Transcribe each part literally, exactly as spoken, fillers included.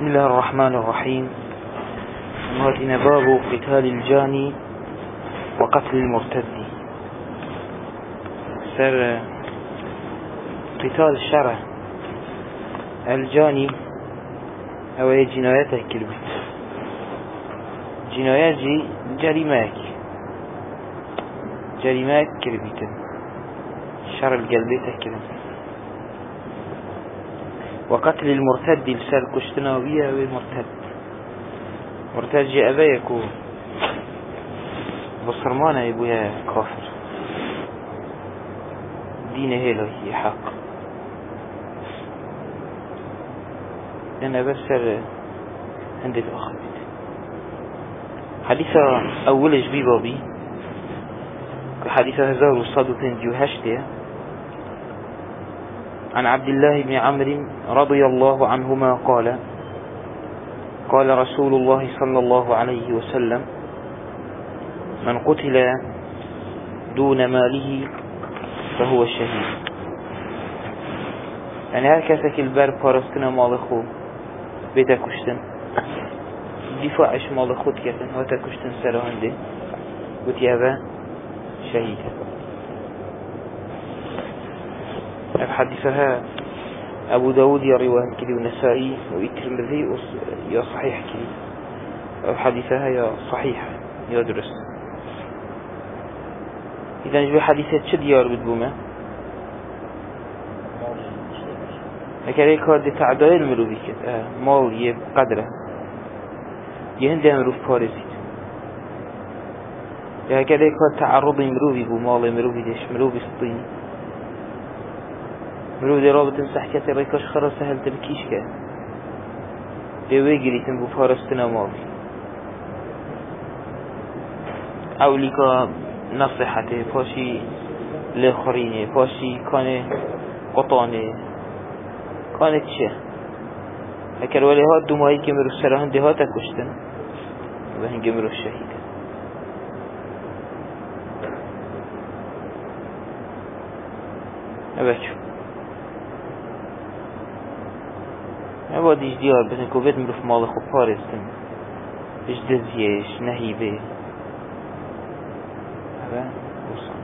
بسم الله الرحمن الرحيم. هاتنا باب قتال الجاني وقتل المرتد. سر قتال الشرع الجاني او جنايته كلمة جنايات جي جريماك جريماك كلمة شر القلبيته كلمة. وقتل المرتد لسر كشتناوية والمرتد مرتد جي أبايكو بصرمانة يبويا كافر دين هيلو هي حق. أنا بسر عندك أخذت حديثة أولش بي بابي حديثة هزار وصادو تنجي وهشتية عن عبد الله بن عمرو رضي الله عنهما قال قال رسول الله صلى الله عليه وسلم من قتل دون ماله فهو الشهيد. يعني هر کسی که البر پارستن مال خو بیتا کشتن دفاعش مال خود کردن و تا کشتن سرانده گوتی اوه شهیده. حديثها أبو داود يا رواية كلي ونسائي والترمذي يا صحيح كلي أو حديثها يا صحيح يا درس. إذا نجي حديثات شد يار بدبومة لكن هيك هذا تعداء المروبي كده آه مال يب قدره يهندي مروف بارزيت لكن هيك هذا تعرض المروبي بو مال المروبي ديش مروبي سطيني مرو دی رابط صحکت ریکاش خرا سهل تبکیش که دیوی گریتن بو فارستنا ماوی اولی که نصیحته پاشی لخورینه پاشی کانه قطانه کانه چه اکر ولی ها دو ماهی که مرو سرهن ده ها تکشتن و هنگه مرو شهیده. نبچو اما دیش دیار بزن که بید مروف مال خوب پارستن اش دزیش نهیبه اما بوسان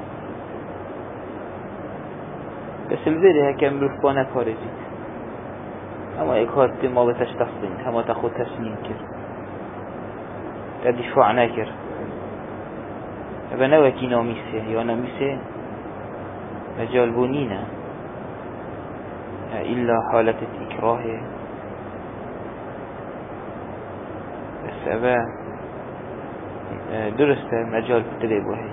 بس البیره هکه مروف با نپارزید اما ایک هات دی مالتش تصلین اما تا خود تسلیم کرد تا دفاع نکر اما نوکی نامیسه یا نامیسه مجال بونینه إلا حالة الإكراه بس أبا درست مجال بتلي بوهي.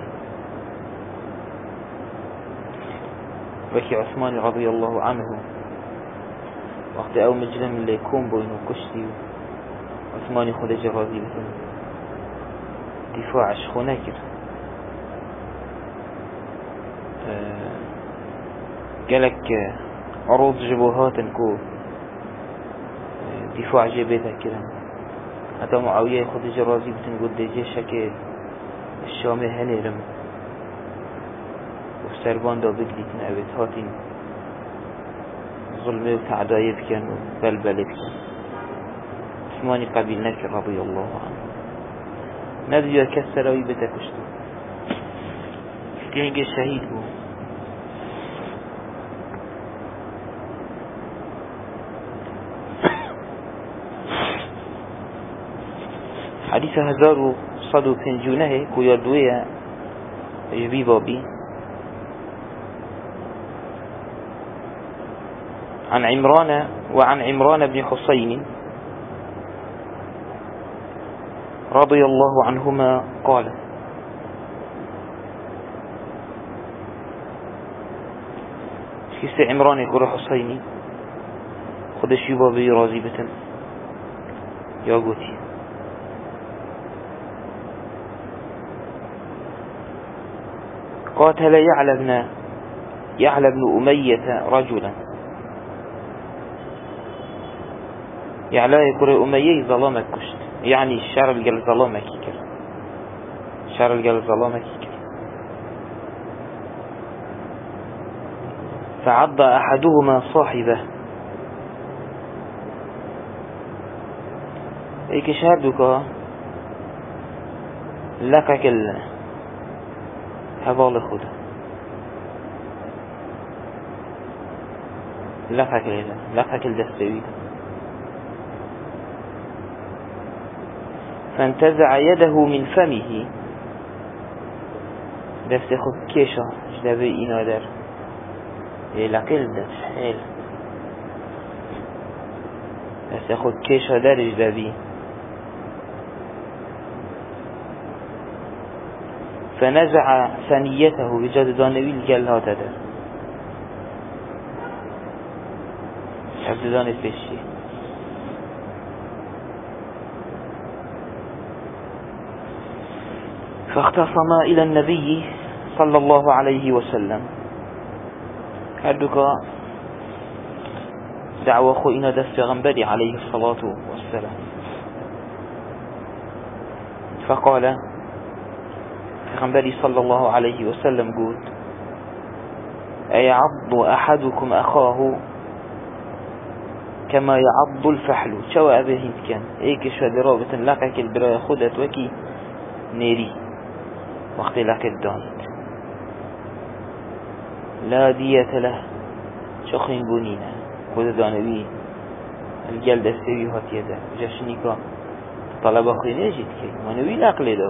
وكي عثمان رضي الله عنه وقت أو مجرم اللي يكون بوينه كشتي عثمان خد جرازي بهم دفاع شخوناكر قالك عروض جبهات كو دفاع جبهتها كده حتى معاوية خد جرازي بتنقول دي جيشك الشامي هنيرم وسربان دا بقليتن أبت هاتين ظلمي وتعدايا بكن وبلبلي بكن. عثماني قبيل نكر رضي الله عنه نبي يكسر ويبتا كشتو تنقى الشهيد بو. حديث هزار صدو بنجونه ويردوية يبي بابي عن عمران وعن عمران بن حسين رضي الله عنهما قال كيس عمران يقول حسيني خدش يبابي رازي بتن يا قوتي قاتل يعلى بن يعلى بن أمية رجلا يعلى يقول أمية ظلامك كشت يعني الشعر الجل ظلامك كر الشعر الجل ظلامك كر فعض أحدهما صاحبه ايك شهدك لك كل هذا خدا لك كل لك كل دستوي فانتزع يده من فمه دست خود كيشا جدبه اینا در لكل دست حيل دست خود كيشا در جدبه فنزع ثنيته بجد دانوي الجلها تدر عبد دان الفشي فاختصما إلى النبي صلى الله عليه وسلم هردك دعوة خوئنا دست غنبري عليه الصلاة والسلام فقال غنبري صلى الله عليه وسلم قول أيعض أحدكم أخاه كما يعض الفحل شو أبيه كان ايك شو درابة لقك البراء خدت وكي نيري وقت لك الدانت لا دية له شخين بنينا خد دانوي الجلد استوي هات يده جشنيكا طلب أخي نجد كي ونوي لقل له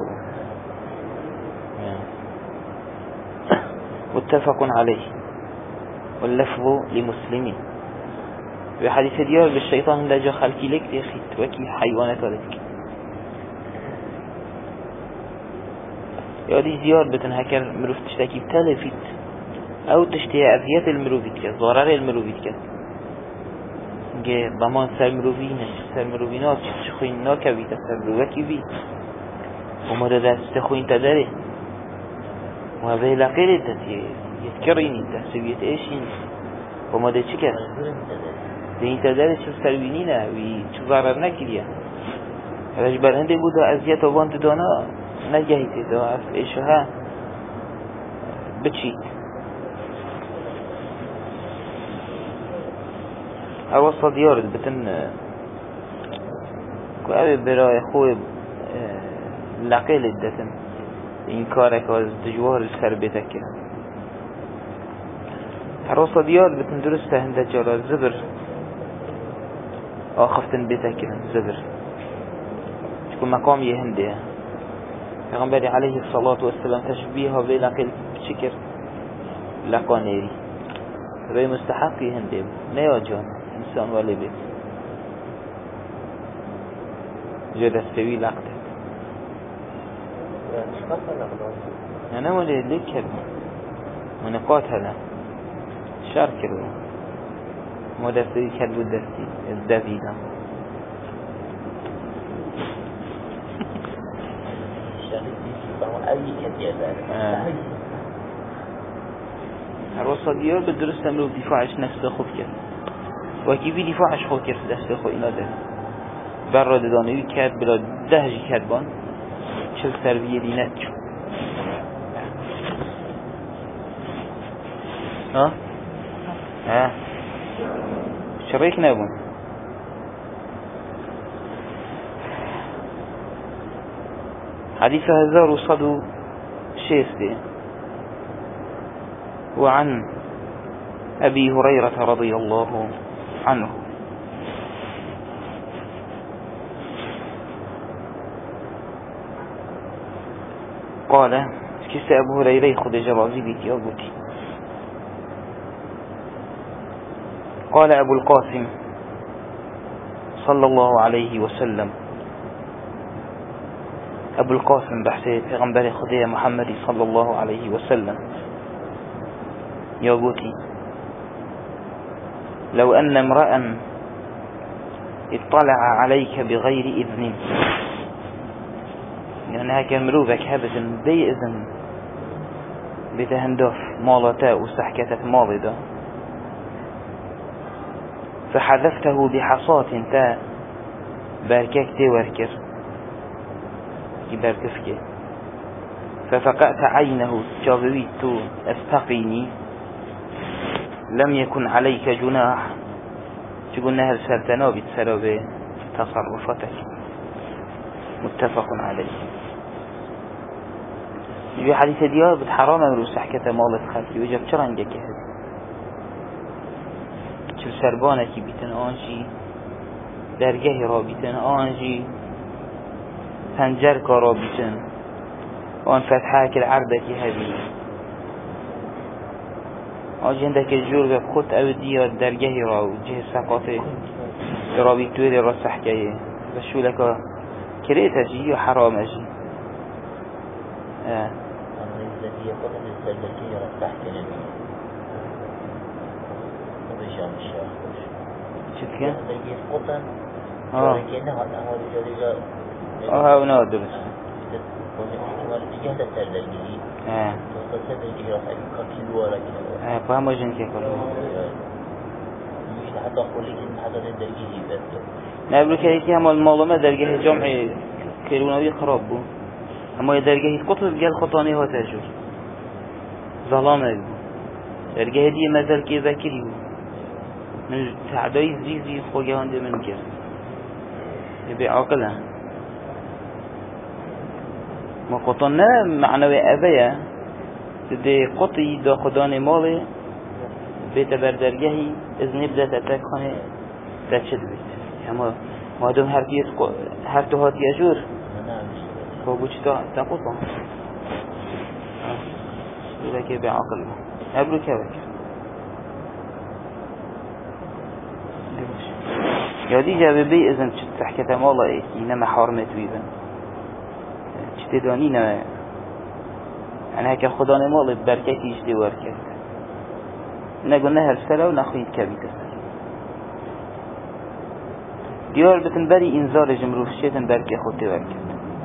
متفق عليه واللفظ لمسلمين بحديث ديار بالشيطان لا جا خلقي لك تخيط وكي حيوانات ولدك يادي زيار بتن هكر مروف تشتكي بتلفت او تشتهي اذيات المروفيت كد ضرر المروفيت كد جه بمان سر مروفينش سر مروفينات شخوين ناكويت سر مروفكي بي وما دا دست خوين تداره وهذا لقيل الدتي يذكريني تحسبيت ايشين وما دا چكر دين تداره شو سروينينا وي شو ضرر نكريا هذا جبال هنده بودا اذيات وانت دانا نجهيتي دا ايشها بتشيت اوصى ديارت بتن كو اوي براي خوي لقيل الدتن این کارک از دجوار سر بتکه حروص دیار بتن درسته هنده جالا زبر آخفتن بتکه زبر شكون مقام يهنده پیغمبر عليه الصلاة والسلام تشبيهها بلقل شكر لقانيري رأي مستحق يهنده نيا جان انسان ولی بيت جد استوي لقته أنا مولي ليك كلمة منقات هلا شار كلمة مدرسي كلمة درسي الدفيدة الوصى ديار بالدرس تملو بدفاعش نفسه خوف كر وكي في دفاعش خوف كر في دست خو إنا ده برد دانوي كرد بلا دهجي كربان شل سروية دينات شو ها ها شريك نابون حديث هزار وصدو شيستي وعن أبي هريرة رضي الله عنه قال كيس أبو هريرة خد جرازي بيتي أبوتي قال أبو القاسم صلى الله عليه وسلم أبو القاسم بحثي پیغمبر خدي محمد صلى الله عليه وسلم يا أبوتي لو أن امرأ اطلع عليك بغير إذن يعني هكا مروبك هبزن بي إذن بتهندف مالتا وسحكتت مالدا فحذفته بحصات تا باركك تي وركر باركفك ففقأت عينه جاويت استقيني لم يكن عليك جناح تقول نهر سرتنا بتسرب تصرفتك متفق عليه. في حديث ديار بتحرام امرو سحكة مالت خلقي وجب چرنگه که هست چل سربانه کی بیتن آنجی درگه را بیتن آنجی پنجر کارا بیتن آن فتحه که العرده کی هبی آنجی هندک جور به خود او ديار درگه را و جه سقاطه را بیتوی را سحکه و شولکا كريت أجي وحرام أجي آه. الذي يقول الزلزلية رفتح كلمة وبيجام الشيخ شو كان؟ الذي يقطن آه كأنه هذا هو الجليل آه هنا درس جهة الزلزلية آه توصل الزلزلية رفتح كيلو ولا كيلو آه فهم وجن كيف كله مش حتى أقول لك إن هذا الزلزلية بس نبرك هيك هم المعلومة درجة جمع كيلونوي خراب بو اما درجة قطب قال خطاني هو تاجر ظلامه درجة دي مثل كي ذكري من تعداي زيزي خوجهان دي من كير يبي عقله ما قطنا معنوي أبيا دي قطي دا خدان ماله بيت بردرجهي إذن بدأت أتاكخاني تشد بيت اما مادام هر کیت هر تو هات یجور فوقش تا تقطع ولا كي بعقل قبل كذا يادي جاب بي اذا تحكي تمالا ايه انما حرمت ويبن تداني نه انا هيك خدانه مال بركتي اجدي وركت نقولنا هالسلا ونخيد كبيت ديار بتنبري انذار جمروف شيتن بركة خودتي وركت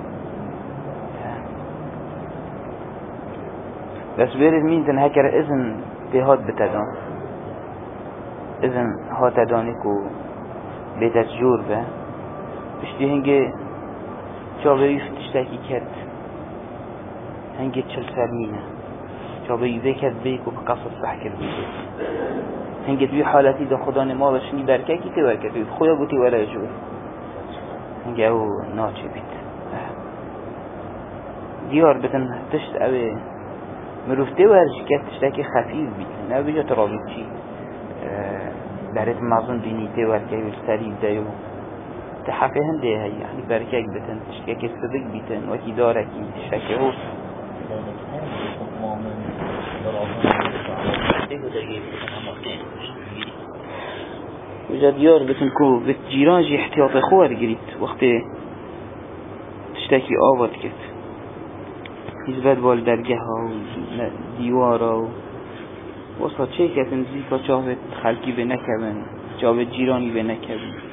بس بيرد مين تن هكر اذن بهاد بتدان اذن هات دانيكو بيتت جور به بشتي هنگه چاوه يفتشتاكي كد هنگه چل سرمينه چاوه يبكت بيكو بقصص بحكر بيكو هنگه توی حالتی دا خدا نمالشنی برکه کی تو برکه توی خدا گوتی ولا جور هنگه او ناچه بید دیار بتن تشت اوه مروفته ورش که تشتاکی خفیف بید نه بجا ترابید چی برات مازن بینیته ورکه و سریب دیو تحقه هنده هی یعنی برکه بتن تشتاکی صدق بیتن وکی دارکی تشتاکی هو وجا ديار بتنكو بتجيران جي احتياط خوار قريت وقت تشتاكي آوات كت يزباد بالدرجها وديوارا وصلا چه كتن زيكا چاوت خلقي بنكبن چاوت جيراني بنكبن